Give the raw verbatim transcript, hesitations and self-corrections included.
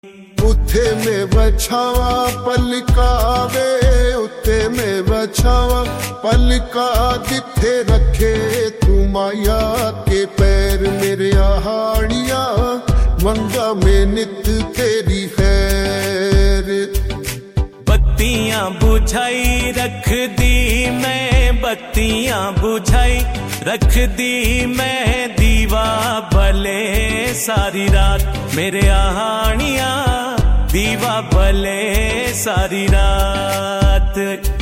उथे में बछावा पलकावे, उथे में बछावा पलका जिथे रखे तू माया के पैर मेरे आहाड़िया मंगा में नित तेरी खैर। बत्तियां बुझाई रख दी मैं, बत्तियां बुझाई रख दी मैं, दीवा भले सारी रात मेरे आहानिया, दीवा भले सारी रात।